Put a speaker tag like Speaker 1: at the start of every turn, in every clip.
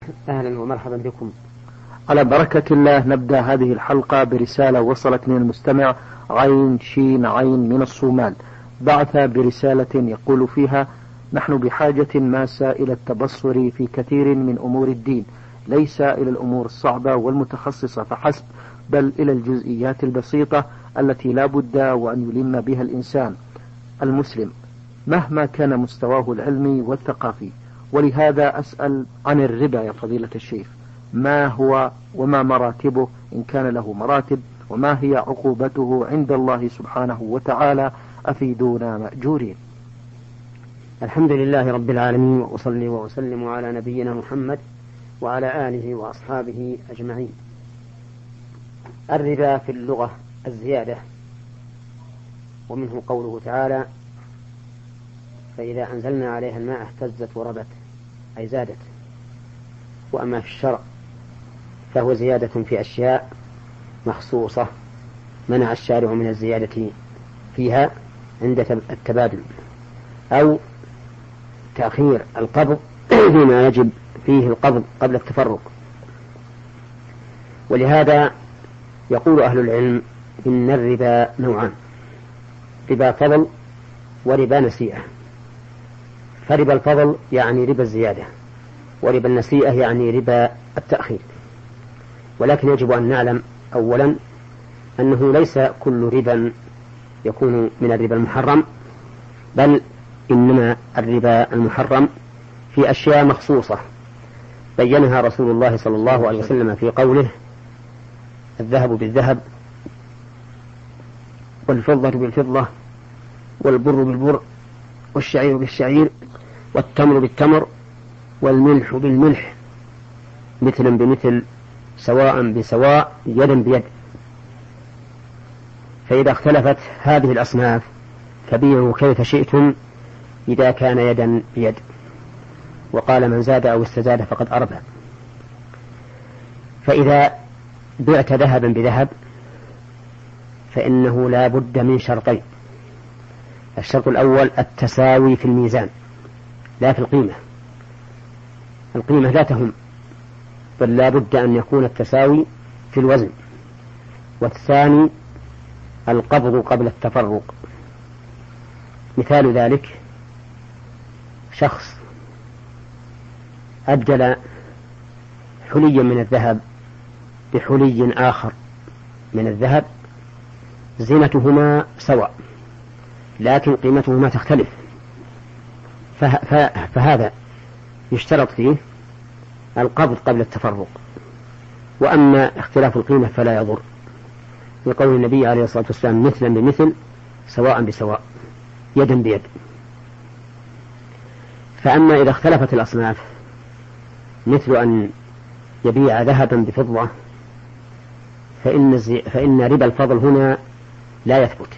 Speaker 1: أهلا ومرحبا بكم.
Speaker 2: على بركة الله نبدأ هذه الحلقة برسالة وصلت من المستمع عين شين عين من الصومال، بعث برسالة يقول فيها: نحن بحاجة ماسة إلى التبصر في كثير من أمور الدين، ليس إلى الأمور الصعبة والمتخصصة فحسب، بل إلى الجزئيات البسيطة التي لا بد وأن يلم بها الإنسان المسلم مهما كان مستواه العلمي والثقافي. ولهذا أسأل عن الربا يا فضيلة الشيخ، ما هو وما مراتبه إن كان له مراتب، وما هي عقوبته عند الله سبحانه وتعالى؟ أفيدونا مأجورين.
Speaker 1: الحمد لله رب العالمين، وأصلي وأسلم على نبينا محمد وعلى آله وأصحابه أجمعين. الربا في اللغة الزيادة، ومنه قوله تعالى: فإذا أنزلنا عليها الماء اهتزت وربت، أي زادت. وأما في الشرع فهو زيادة في أشياء مخصوصة منع الشارع من الزيادة فيها عند التبادل، أو تأخير القبض فيما يجب فيه القبض قبل التفرق. ولهذا يقول أهل العلم إن الربا نوعان: ربا فضل وربا نسيئة. فربا الفضل يعني ربا الزيادة، وربا النسيئة يعني ربا التأخير. ولكن يجب أن نعلم أولا أنه ليس كل ربا يكون من الربا المحرم، بل إنما الربا المحرم في أشياء مخصوصة بينها رسول الله صلى الله عليه وسلم في قوله: الذهب بالذهب، والفضة بالفضة، والبر بالبر، والشعير بالشعير، والتمر بالتمر، والملح بالملح، مثلا بمثل، سواء بسواء، يدا بيد. فإذا اختلفت هذه الأصناف فبيعوا كيف شئتم إذا كان يدا بيد. وقال: من زاد أو استزاد فقد أربى. فإذا بعت ذهبا بذهب فإنه لا بد من شرطين: الشرط الأول التساوي في الميزان لا في القيمة، القيمة لا تهم، بل لا بد أن يكون التساوي في الوزن. والثاني القبض قبل التفرق. مثال ذلك: شخص أبدل حليا من الذهب بحلي آخر من الذهب، زينتهما سواء لكن قيمتهما تختلف، فهذا يشترط فيه القبض قبل التفرق. وأما اختلاف القيمة فلا يضر، لقول النبي عليه الصلاة والسلام: مثلا بمثل، سواء بسواء، يدا بيد. فأما إذا اختلفت الأصناف، مثل أن يبيع ذهبا بفضة، فإن ربا الفضل هنا لا يثبت،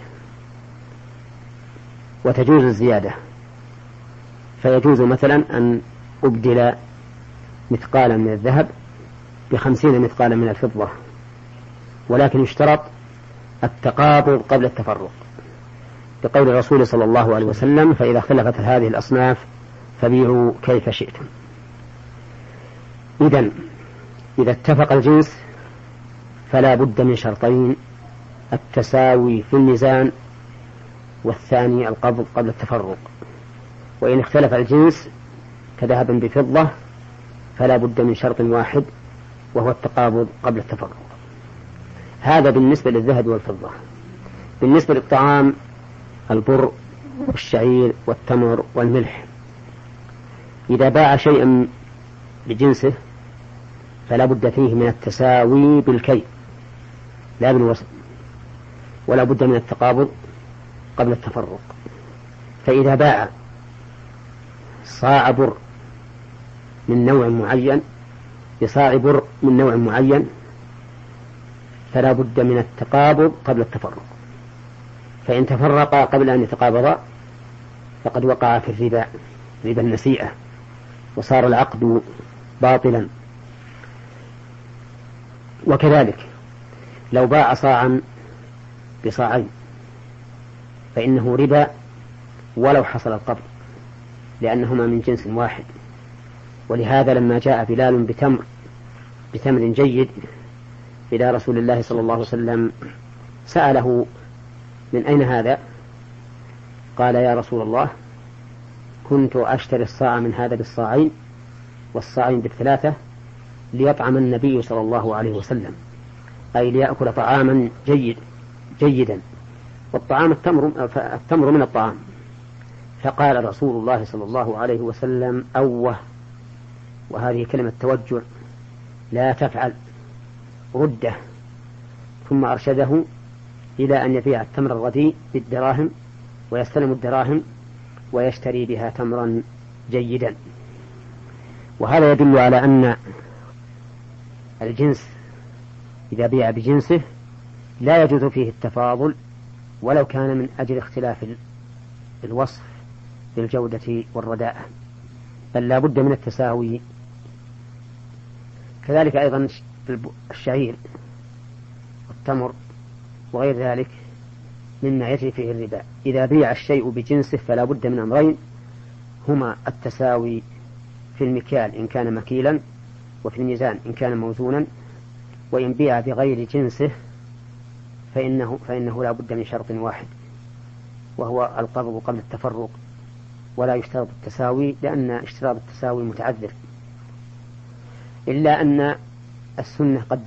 Speaker 1: وتجوز الزيادة. فيجوز مثلا أن أبدل مثقالا من الذهب ب50 مثقالا من الفضة، ولكن يشترط التقابض قبل التفرق، بقول الرسول صلى الله عليه وسلم: فإذا اختلفت هذه الأصناف فبيعوا كيف شئتم. إذا اتفق الجنس فلا بد من شرطين: التساوي في الميزان، والثاني القبض قبل التفرق. وإن اختلف الجنس كذهب بفضة فلا بد من شرط واحد، وهو التقابض قبل التفرق. هذا بالنسبة للذهب والفضة. بالنسبة للطعام: البر والشعير والتمر والملح، إذا باع شيئا بجنسه فلا بد فيه من التساوي بالكيل لا بالوزن، ولا بد من التقابض قبل التفرق. فإذا باع صاع بر من نوع معين بصاع بر من نوع معين فلا بد من التقابض قبل التفرق. فإن تفرقا قبل أن يتقابضا فقد وقع في الربا، ربا النسيئة، وصار العقد باطلا. وكذلك لو باع صاعا بصاعين فإنه ربا ولو حصل القبض، لأنهما من جنس واحد. ولهذا لما جاء بلال بتمر جيد إلى رسول الله صلى الله عليه وسلم سأله من أين هذا؟ قال يا رسول الله كنت أشتري الصاع من هذا بالصاعين والصاعين بالثلاثة ليطعم النبي صلى الله عليه وسلم، أي ليأكل طعاما جيدا، والطعام التمر من الطعام. فقال رسول الله صلى الله عليه وسلم أوه، وهذه كلمة توجع، لا تفعل، رده. ثم أرشده إلى أن يبيع التمر الرديء بالدراهم ويستلم الدراهم ويشتري بها تمرا جيدا. وهذا يدل على أن الجنس إذا بيع بجنسه لا يجوز فيه التفاضل ولو كان من أجل اختلاف الوصف بالجودة والرداءة، بل لا بد من التساوي. كذلك أيضا الشعير والتمر وغير ذلك مما يجري فيه الربا، إذا بيع الشيء بجنسه فلا بد من أمرين، هما التساوي في المكيال إن كان مكيلا، وفي الميزان إن كان موزونا. وإن بيع بغير جنسه فإنه لا بد من شرط واحد، وهو القبض قبل التفرق، ولا يشترط التساوي، لأن اشتراط التساوي متعذر. إلا أن السنة قد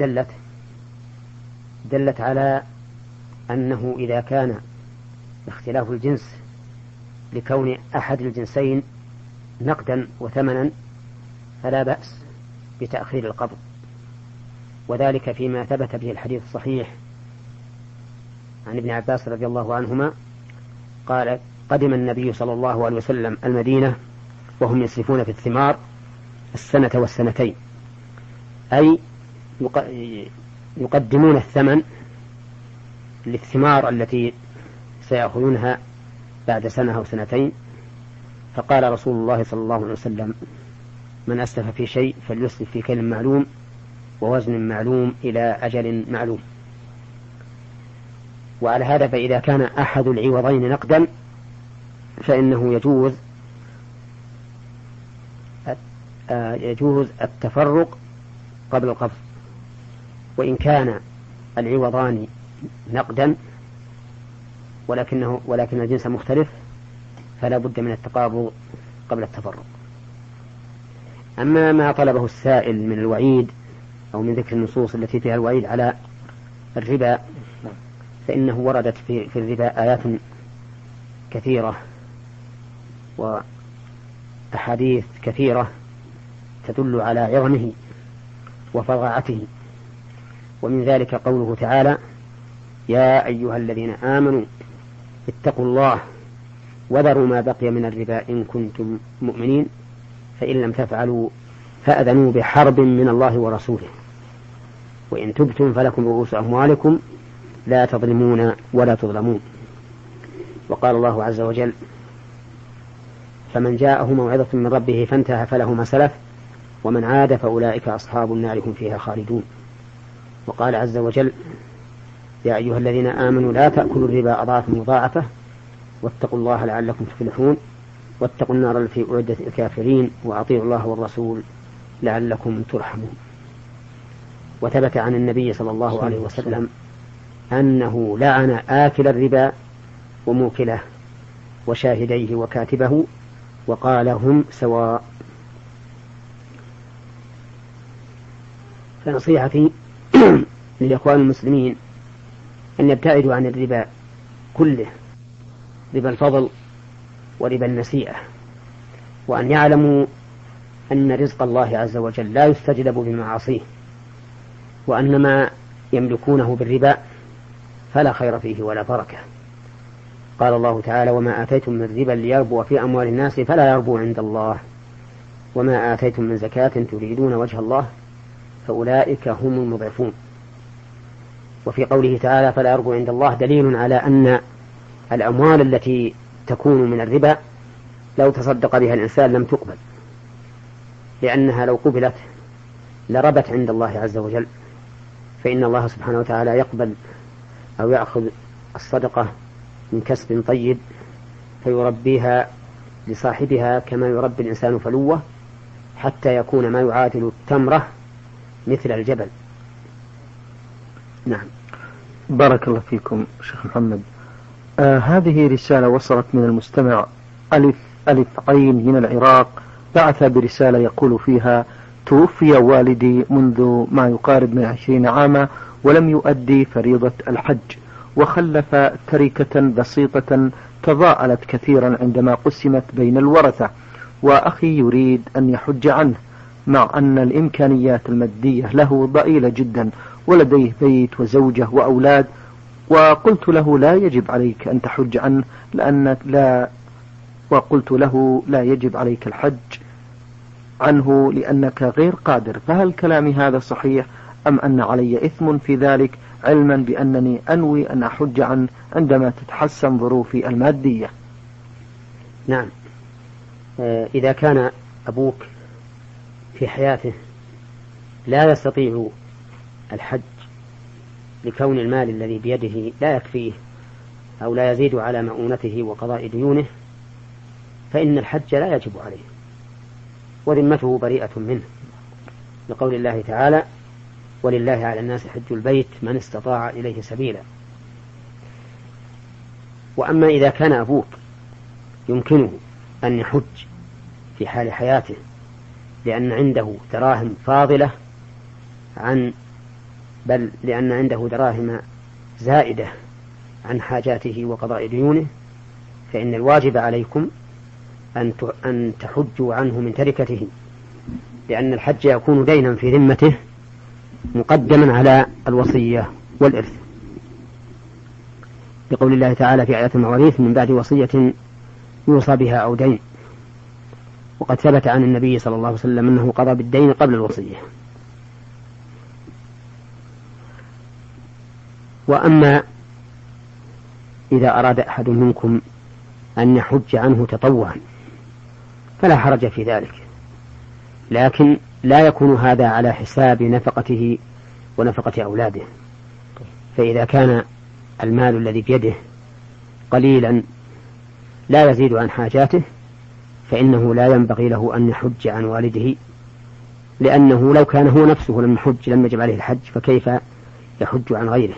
Speaker 1: دلت على أنه إذا كان اختلاف الجنس لكون أحد الجنسين نقدا وثمنا فلا بأس بتأخير القبض، وذلك فيما ثبت به الحديث الصحيح عن ابن عباس رضي الله عنهما قال قدم النبي صلى الله عليه وسلم المدينة وهم يسرفون في الثمار السنة والسنتين، أي يقدمون الثمن للثمار التي سيأخذونها بعد سنة أو سنتين. فقال رسول الله صلى الله عليه وسلم من أسلف في شيء فليسلف في كيل معلوم ووزن معلوم إلى أجل معلوم. وعلى هذا فإذا كان أحد العوضين نقدا فإنه يجوز التفرق قبل القبض، وإن كان العوضان نقدا ولكن الجنس مختلف فلا بد من التقابض قبل التفرق. أما ما طلبه السائل من الوعيد أو من ذكر النصوص التي فيها الوعيد على الربا فإنه وردت في الربا آيات كثيرة وأحاديث كثيرة تدل على عظمه وفظاعته، ومن ذلك قوله تعالى يا أيها الذين آمنوا اتقوا الله وذروا ما بقي من الربا إن كنتم مؤمنين فإن لم تفعلوا فأذنوا بحرب من الله ورسوله وإن تبتم فلكم رؤوس أموالكم لا تظلمون ولا تظلمون. وقال الله عز وجل فمن جاءه موعظة من ربه فانتهى فله ما سلف ومن عاد فأولئك أصحاب النار هم فيها خالدون. وقال عز وجل يا أيها الذين آمنوا لا تأكلوا الربا أضعافا مضاعفة واتقوا الله لعلكم تفلحون واتقوا النار التي أعدت الكافرين وأطيعوا الله والرسول لعلكم ترحمون. وثبت عن النبي صلى الله عليه وسلم أنه لعن آكل الربا وموكله وشاهديه وكاتبه وقال هم سواء. فنصيحتي للإخوان المسلمين أن يبتعدوا عن الربا كله، ربا الفضل وربا النسيئة، وأن يعلموا أن رزق الله عز وجل لا يستجلب بمعاصيه، وأن ما يملكونه بالربا فلا خير فيه ولا بركة. قال الله تعالى وما آتيتم من ربا ليربو في أموال الناس فلا يربو عند الله وما آتيتم من زكاة تريدون وجه الله فأولئك هم المضعفون. وفي قوله تعالى فلا يربو عند الله دليل على أن الأموال التي تكون من الربا لو تصدق بها الإنسان لم تقبل، لأنها لو قبلت لربت عند الله عز وجل، فإن الله سبحانه وتعالى يقبل أو يأخذ الصدقة من كسب طيب فيربيها لصاحبها كما يربي الإنسان فلوه، حتى يكون ما يعادل التمرة مثل الجبل. نعم.
Speaker 2: بارك الله فيكم شيخ محمد. هذه رسالة وصلت من المستمع ألف عين من العراق، بعث برسالة يقول فيها: توفي والدي منذ ما يقارب من 20 عاما ولم يؤدي فريضة الحج، وخلف تركة بسيطة تضاءلت كثيرا عندما قسمت بين الورثة، وأخي يريد أن يحج عنه، مع أن الإمكانيات المادية له ضئيلة جدا، ولديه بيت وزوجة وأولاد، وقلت له لا يجب عليك أن تحج عنه لا يجب عليك الحج عنه لأنك غير قادر، فهل كلامي هذا صحيح أم أن علي إثم في ذلك، علما بأنني أنوي أن أحج عنه عندما تتحسن ظروفي المادية؟
Speaker 1: نعم. إذا كان أبوك في حياته لا يستطيع الحج لكون المال الذي بيده لا يكفيه أو لا يزيد على مؤونته وقضاء ديونه، فإن الحج لا يجب عليه وذمته بريئة منه، لقول الله تعالى: ولله على الناس حج البيت من استطاع إليه سبيلا. وأما إذا كان أبوك يمكنه أن يحج في حال حياته لأن عنده دراهم فاضلة لأن عنده دراهم زائدة عن حاجاته وقضاء ديونه، فإن الواجب عليكم أن تحجوا عنه من تركته، لأن الحج يكون دينا في ذمته مقدما على الوصية والإرث، لقول الله تعالى في آيات المواريث: من بعد وصية يوصى بها أو دين. وقد ثبت عن النبي صلى الله عليه وسلم أنه قضى بالدين قبل الوصية. وأما إذا أراد أحد منكم أن يحج عنه تطوعا فلا حرج في ذلك، لكن لا يكون هذا على حساب نفقته ونفقة أولاده. فإذا كان المال الذي بيده قليلا لا يزيد عن حاجاته فإنه لا ينبغي له أن يحج عن والده، لأنه لو كان هو نفسه لم يحج لم يجب عليه الحج، فكيف يحج عن غيره؟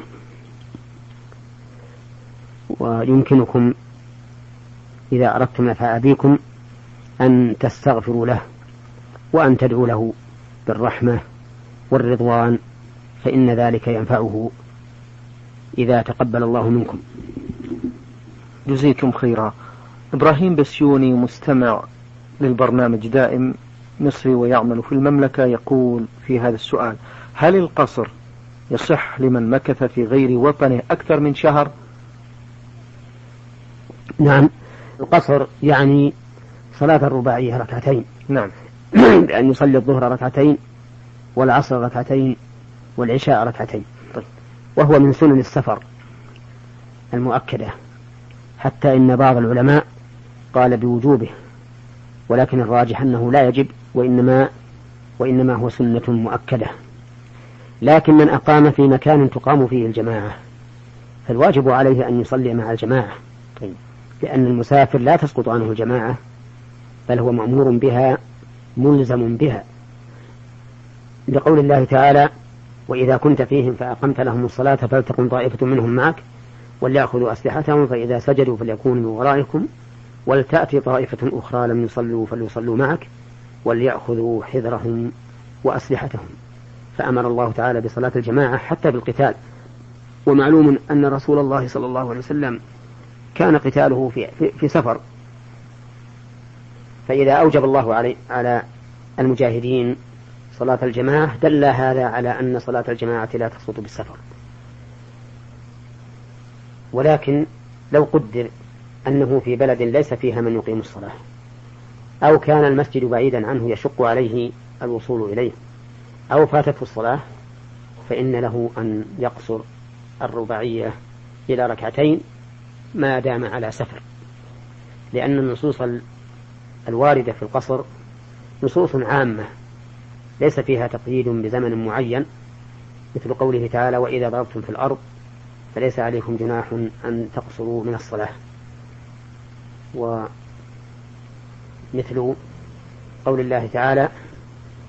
Speaker 1: ويمكنكم إذا أردتم نفع أبيكم أن تستغفروا له وأن تدعوا له بالرحمة والرضوان، فإن ذلك ينفعه إذا تقبل الله منكم.
Speaker 2: جزيكم خيرا. إبراهيم بسيوني مستمع للبرنامج دائم مصري ويعمل في المملكة يقول في هذا السؤال: هل القصر يصح لمن مكث في غير وطنه أكثر من شهر؟
Speaker 1: نعم، القصر يعني صلاة الرباعية ركعتين.
Speaker 2: نعم.
Speaker 1: بأن يصلي الظهر ركعتين والعصر ركعتين والعشاء ركعتين.
Speaker 2: طيب.
Speaker 1: وهو من سنن السفر المؤكدة، حتى إن بعض العلماء قال بوجوبه، ولكن الراجح أنه لا يجب وإنما هو سنة مؤكدة. لكن من أقام في مكان تقام فيه الجماعة فالواجب عليه أن يصلي مع الجماعة، لأن المسافر لا تسقط عنه الجماعة، بل هو مأمور بها ملزم بها، لقول الله تعالى: وإذا كنت فيهم فأقمت لهم الصلاة فلتقم طائفة منهم معك وليأخذوا أسلحتهم فإذا سجدوا فليكونوا من ورائكم ولتأتي طائفة أخرى لم يصلوا فليصلوا معك وليأخذوا حذرهم وأسلحتهم. فأمر الله تعالى بصلاة الجماعة حتى بالقتال. ومعلوم أن رسول الله صلى الله عليه وسلم كان قتاله في سفر، فإذا أوجب الله على المجاهدين صلاة الجماعة دل هذا على أن صلاة الجماعة لا تسقط بالسفر. ولكن لو قدر أنه في بلد ليس فيها من يقيم الصلاة، أو كان المسجد بعيدا عنه يشق عليه الوصول إليه، أو فاتته الصلاة، فإن له أن يقصر الرباعية إلى ركعتين ما دام على سفر، لأن النصوص الواردة في القصر نصوص عامة ليس فيها تقييد بزمن معين، مثل قوله تعالى: وإذا ضربتم في الأرض فليس عليكم جناح أن تقصروا من الصلاة، ومثل قول الله تعالى: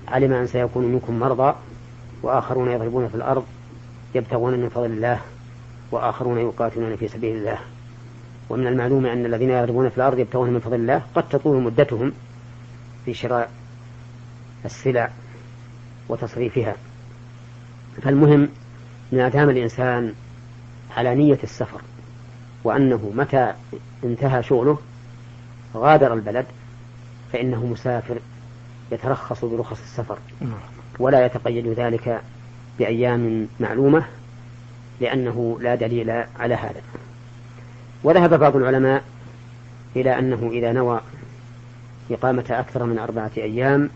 Speaker 1: علم أن سيكون منكم مرضى وآخرون يضربون في الأرض يبتغون من فضل الله وآخرون يقاتلون في سبيل الله. ومن المعلوم أن الذين يضربون في الأرض يبتغون من فضل الله قد تطول مدتهم في شراء السلع وتصريفها. فالمهم ما دام الإنسان على نية السفر وأنه متى انتهى شغله غادر البلد فإنه مسافر يترخص برخص السفر ولا يتقيد ذلك بأيام معلومة لأنه لا دليل على هذا. وذهب بعض العلماء إلى أنه إذا نوى إقامة أكثر من 4 أيام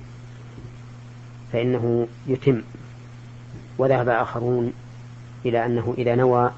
Speaker 1: فإنه يتم، وذهب آخرون إلى أنه إذا نوى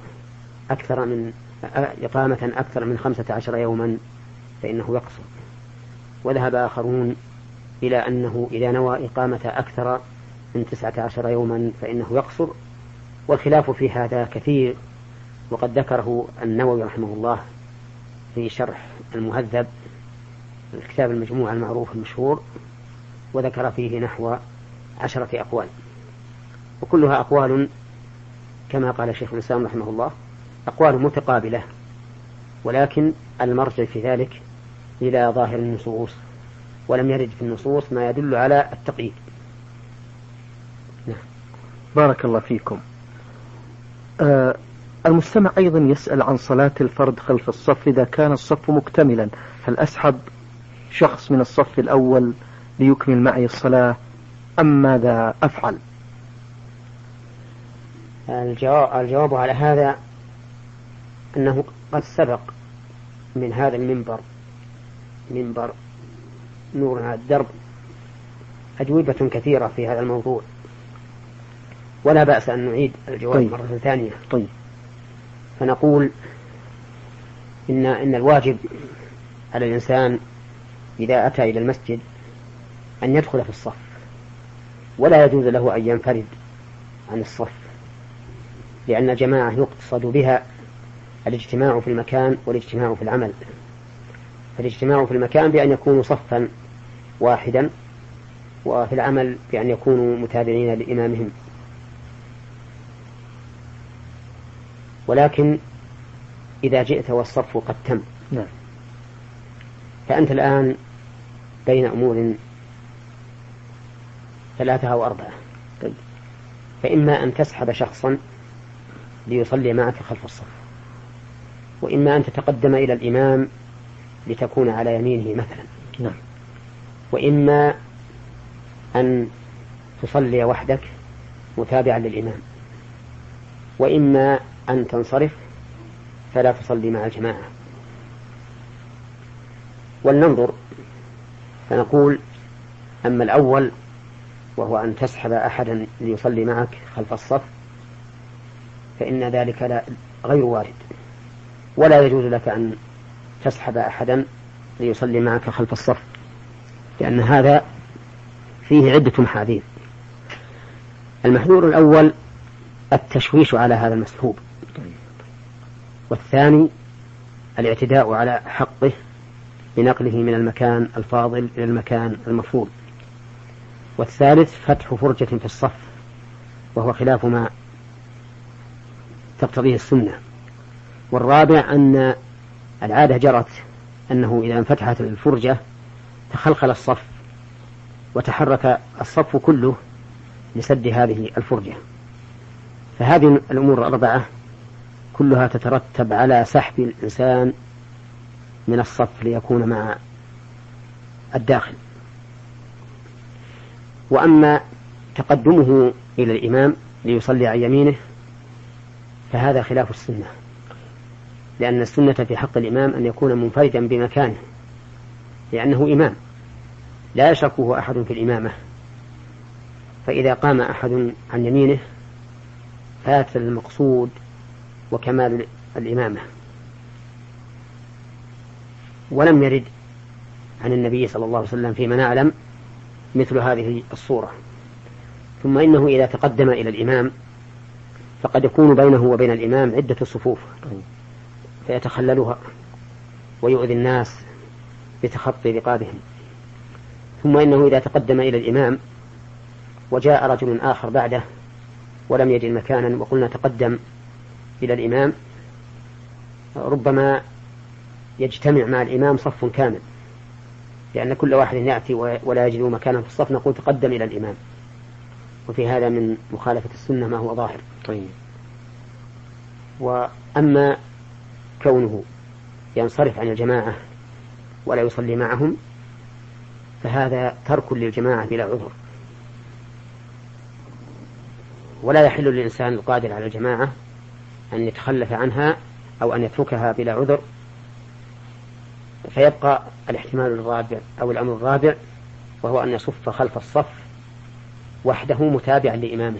Speaker 1: إقامة أكثر من 15 يوما فإنه يقصر، وذهب آخرون إلى أنه إذا نوى إقامة أكثر من 19 يوما فإنه يقصر. والخلاف في هذا كثير، وقد ذكره النووي رحمه الله في شرح المهذب الكتاب المجموع المعروف المشهور، وذكر فيه نحو 10 أقوال، وكلها أقوال كما قال شيخ الإسلام رحمه الله أقوال متقابلة، ولكن المرجع في ذلك إلى ظاهر النصوص، ولم يرد في النصوص ما يدل على التقييد.
Speaker 2: بارك الله فيكم. المستمع أيضا يسأل عن صلاة الفرد خلف الصف إذا كان الصف مكتملا، هل أسحب شخص من الصف الأول ليكمل معي الصلاة أم ماذا أفعل؟
Speaker 1: الجواب على هذا أنه قد سبق من هذا المنبر، منبر نور على الدرب، أجوبة كثيرة في هذا الموضوع، ولا بأس أن نعيد الجواب مرة ثانية.
Speaker 2: طيب.
Speaker 1: فنقول إن الواجب على الإنسان إذا أتى إلى المسجد أن يدخل في الصف، ولا يجوز له أن ينفرد عن الصف، لأن الجماعة يقصد بها الاجتماع في المكان والاجتماع في العمل. فالاجتماع في المكان بأن يكونوا صفا واحدا، وفي العمل بأن يكونوا متابعين لإمامهم. ولكن إذا جئت والصف قد تم فأنت الآن بين أمور 3 أو 4، فإما أن تسحب شخصا ليصلي معك خلف الصف، وإما أن تتقدم إلى الإمام لتكون على يمينه مثلا، وإما أن تصلي وحدك متابعا للإمام، وإما أن تنصرف فلا تصلي مع الجماعة. ولننظر فنقول أما الأول وهو أن تسحب أحدا ليصلي معك خلف الصف فإن ذلك غير وارد، ولا يجوز لك أن تسحب أحدا ليصلي معك خلف الصف، لأن هذا فيه عدة محاذير. المحذور الأول التشويش على هذا المسحوب، والثاني الاعتداء على حقه بنقله من المكان الفاضل إلى المكان المفروض، والثالث فتح فرجة في الصف وهو خلاف ما تقتضيه السنة، والرابع أن العادة جرت أنه إذا انفتحت الفرجة تخلخل الصف وتحرك الصف كله لسد هذه الفرجة. فهذه الأمور الأربعة كلها تترتب على سحب الإنسان من الصف ليكون مع الداخل. وأما تقدمه إلى الإمام ليصلي عن يمينه فهذا خلاف السنة، لأن السنة في حق الإمام أن يكون منفردا بمكانه، لأنه إمام لا يشركه أحد في الإمامة، فإذا قام أحد عن يمينه فات المقصود وكمال الإمامة. ولم يرد عن النبي صلى الله عليه وسلم فيما نعلم مثل هذه الصورة. ثم إنه إذا تقدم إلى الإمام فقد يكون بينه وبين الإمام عدة صفوف فيتخللها ويؤذي الناس بتخطي رقابهم. ثم إنه إذا تقدم إلى الإمام وجاء رجل آخر بعده ولم يجد مكانا وقلنا تقدم إلى الإمام، ربما يجتمع مع الإمام صف كامل، لأن كل واحد يأتي ولا يجد مكانا في الصف، نقول تقدم إلى الإمام، وفي هذا من مخالفة السنة ما هو ظاهر.
Speaker 2: طيب.
Speaker 1: وأما كونه ينصرف عن الجماعة ولا يصلي معهم فهذا ترك للجماعة بلا عذر، ولا يحل للإنسان القادر على الجماعة أن يتخلف عنها أو أن يتركها بلا عذر، فيبقى الاحتمال الرابع أو الأمر الرابع، وهو أن يصف خلف الصف وحده متابعا لإمامه،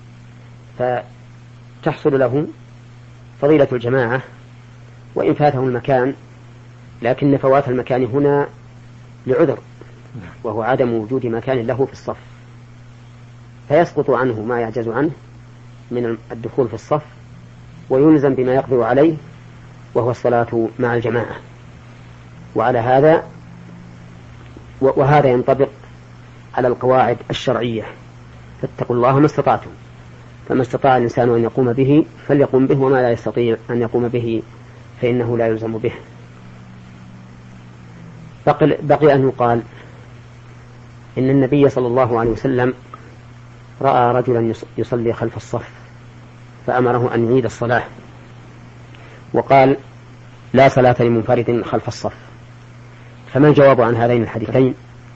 Speaker 1: فتحصل له فضيلة الجماعة وإن فاته المكان، لكن فوات المكان هنا لعذر، وهو عدم وجود مكان له في الصف، فيسقط عنه ما يعجز عنه من الدخول في الصف، ويلزم بما يقدر عليه وهو الصلاة مع الجماعة. وعلى هذا وهذا ينطبق على القواعد الشرعية، فاتقوا الله ما استطعتم، فما استطاع الإنسان أن يقوم به فليقوم به، وما لا يستطيع أن يقوم به فإنه لا يلزم به. بقي أن يقال إن النبي صلى الله عليه وسلم رأى رجلا يصلي خلف الصف فأمره أن يعيد الصلاة، وقال لا صلاة لمنفرد خلف الصف. فما الجواب عن هذين الحديثين؟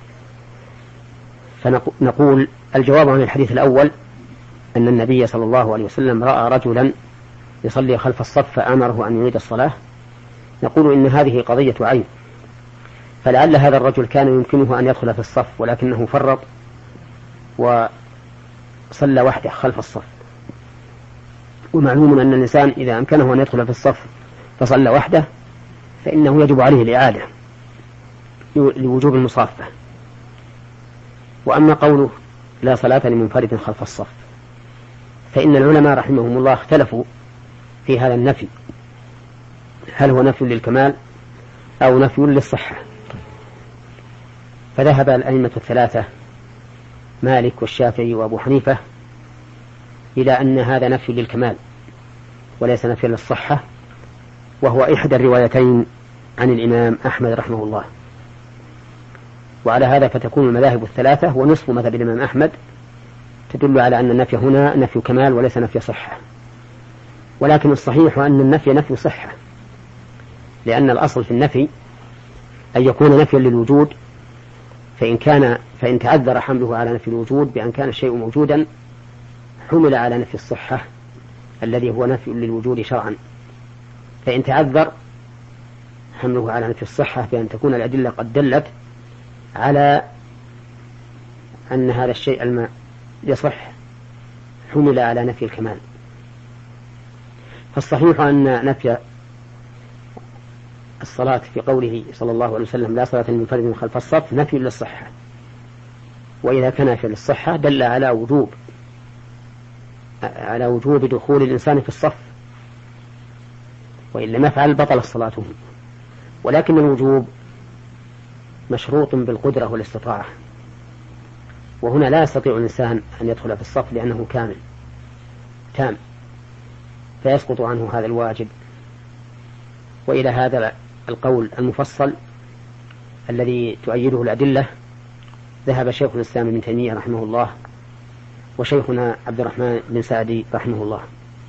Speaker 1: فنقول الجواب عن الحديث الأول أن النبي صلى الله عليه وسلم رأى رجلا يصلي خلف الصف فأمره أن يعيد الصلاة، نقول إن هذه قضية عين، فلعل هذا الرجل كان يمكنه أن يدخل في الصف ولكنه فرط وصلى وحده خلف الصف، ومعلوم أن الإنسان إذا أمكنه أن يدخل في الصف فصلى وحده فإنه يجب عليه الإعادة لوجوب المصافة. وأما قوله لا صلاة لمنفرد خلف الصف، فإن العلماء رحمهم الله اختلفوا في هذا النفي، هل هو نفي للكمال أو نفي للصحة؟ فذهب الأئمة الثلاثة مالك والشافعي وأبو حنيفة إلى أن هذا نفي للكمال وليس نفي للصحة، وهو إحدى الروايتين عن الإمام أحمد رحمه الله. وعلى هذا فتكون المذاهب الثلاثة ونصف مذهب الإمام أحمد تدل على أن النفي هنا نفي كمال وليس نفي صحة، ولكن الصحيح أن النفي نفي صحة، لأن الأصل في النفي أن يكون نفيا للوجود، فإن تعذر حمله على نفي الوجود بأن كان الشيء موجودا حمل على نفي الصحة الذي هو نفي للوجود شرعا، فإن تعذر حمله على نفي الصحة بأن تكون الأدلة قد دلت على أن هذا الشيء يصح حمل على نفي الكمال. فالصحيح أن نفي الصلاة في قوله صلى الله عليه وسلم لا صلاة لمنفرد خلف الصف نفي للصحة، وإذا كان نفي للصحة دل على وجوب دخول الإنسان في الصف، وإن لم يفعل بطل صلاته. ولكن الوجوب مشروط بالقدرة والاستطاعة، وهنا لا يستطيع الإنسان أن يدخل في الصف لأنه كامل تام، فيسقط عنه هذا الواجب. وإلى هذا القول المفصل الذي تؤيده الأدلة ذهب شيخ الإسلام ابن تيمية رحمه الله وشيخنا عبد الرحمن بن سعدي رحمه الله.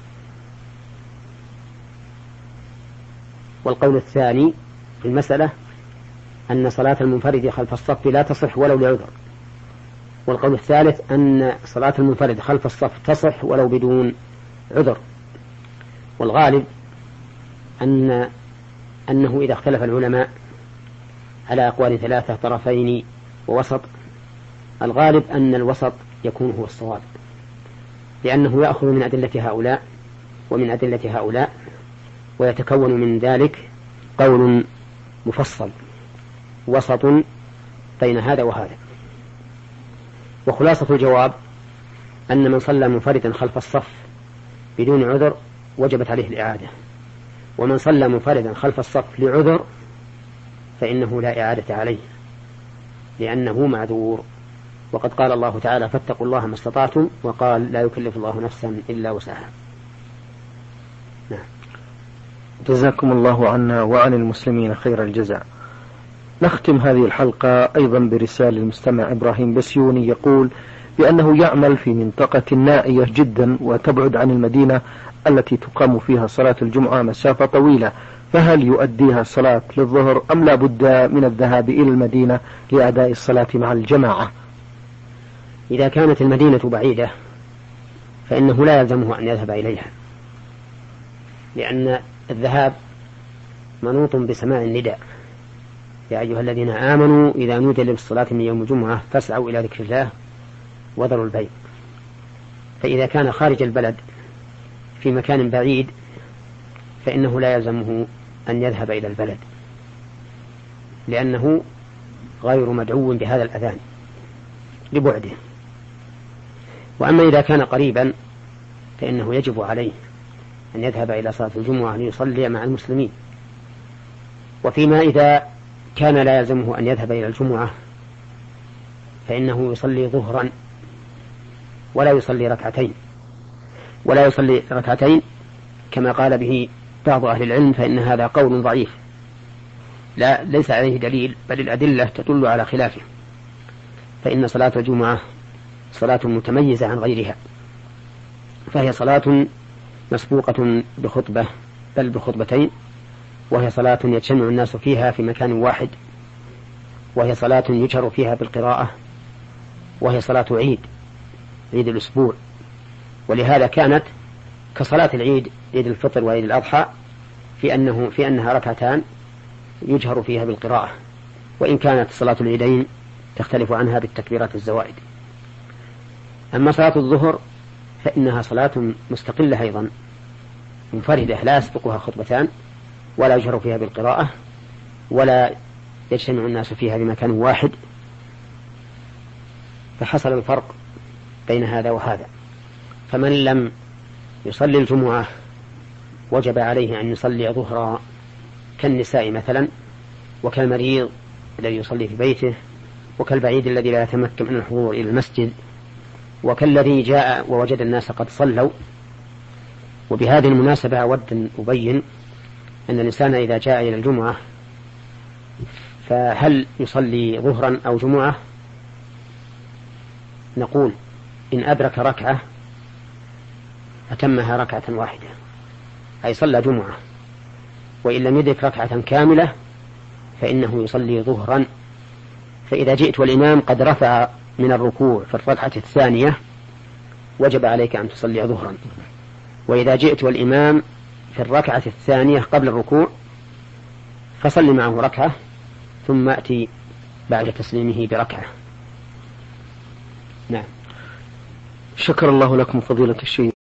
Speaker 1: والقول الثاني في المسألة أن صلاة المنفرد خلف الصف لا تصح ولو لعذر، والقول الثالث أن صلاة المنفرد خلف الصف تصح ولو بدون عذر. والغالب أنه إذا اختلف العلماء على أقوال ثلاثة طرفين ووسط، الغالب أن الوسط يكون هو الصواب، لأنه يأخذ من أدلة هؤلاء ومن أدلة هؤلاء، ويتكون من ذلك قول مفصل وسط بين هذا وهذا. وخلاصة الجواب أن من صلى منفردا خلف الصف بدون عذر وجبت عليه الإعادة، ومن صلى منفردا خلف الصف لعذر فإنه لا إعادة عليه لأنه معذور. وقد قال الله تعالى فاتقوا الله ما استطعتم، وقال لا يكلف الله نفسا إلا وسعها.
Speaker 2: جزاكم الله عنا وعن المسلمين خير الجزاء. نختم هذه الحلقة أيضا برسالة المستمع إبراهيم بسيوني، يقول بأنه يعمل في منطقة نائية جدا وتبعد عن المدينة التي تقام فيها صلاة الجمعة مسافة طويلة، فهل يؤديها الصلاة للظهر أم لا بد من الذهاب إلى المدينة لأداء الصلاة مع الجماعة؟
Speaker 1: إذا كانت المدينة بعيدة فإنه لا يلزمه أن يذهب إليها، لأن الذهاب منوط بسماع النداء: يا أيها الذين آمنوا إذا نودي للصلاة من يوم الجمعة فاسعوا إلى ذكر الله وذروا البيع. فإذا كان خارج البلد في مكان بعيد فإنه لا يلزمه أن يذهب إلى البلد، لأنه غير مدعو بهذا الأذان لبعده. وأما إذا كان قريبا فإنه يجب عليه أن يذهب إلى صلاة الجمعة ليصلي مع المسلمين. وفيما إذا كان لا يلزمه أن يذهب إلى الجمعة فإنه يصلي ظهرا ولا يصلي ركعتين كما قال به بعض أهل العلم، فإن هذا قول ضعيف ليس عليه دليل، بل الأدلة تدل على خلافه. فإن صلاة الجمعة صلاة متميزة عن غيرها، فهي صلاة مسبوقة بخطبة بل بخطبتين، وهي صلاة يجتمع الناس فيها في مكان واحد، وهي صلاة يجهر فيها بالقراءة، وهي صلاة عيد الأسبوع. ولهذا كانت كصلاة العيد، عيد الفطر وعيد الأضحى، في أنها ركعتان يجهر فيها بالقراءة، وإن كانت صلاة العيدين تختلف عنها بالتكبيرات الزوائد. أما صلاة الظهر فإنها صلاة مستقلة أيضا منفردة، لا يسبقها خطبتان ولا يجهر فيها بالقراءة ولا يجتمع الناس فيها بمكان واحد، فحصل الفرق بين هذا وهذا. فمن لم يصلي الجمعة وجب عليه أن يصلي ظهرا، كالنساء مثلا، وكالمريض الذي يصلي في بيته، وكالبعيد الذي لا يتمكن من الحضور إلى المسجد، وكالذي جاء ووجد الناس قد صلوا. وبهذه المناسبة أود أن أبين أن الإنسان إذا جاء إلى الجمعة فهل يصلي ظهرا أو جمعة؟ نقول إن أدرك ركعة أتمها ركعة واحدة، أي صلى جمعة. وإن لم يدرك ركعة كاملة فإنه يصلي ظهرا. فإذا جئت والإمام قد رفع من الركوع في الركعة الثانية وجب عليك أن تصلي ظهرا. وإذا جئت والإمام في الركعة الثانية قبل الركوع فصل معه ركعة ثم أتي بعد تسليمه بركعة. نعم.
Speaker 2: شكر الله لكم فضيلة الشيخ.